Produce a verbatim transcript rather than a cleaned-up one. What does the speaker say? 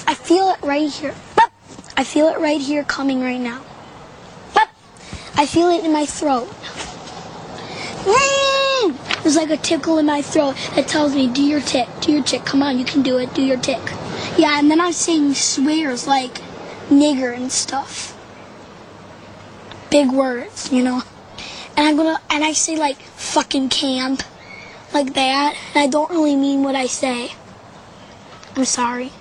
I feel it right here. I feel it right here coming right now. I feel it in my throat. There's like a tickle in my throat that tells me, do your tick, do your tick. Come on, you can do it, do your tick. Yeah, and then I'm saying swears like nigger and stuff. Big words, you know. And I'm gonna, and I say like fucking camp, like that. And I don't really mean what I say. I'm sorry.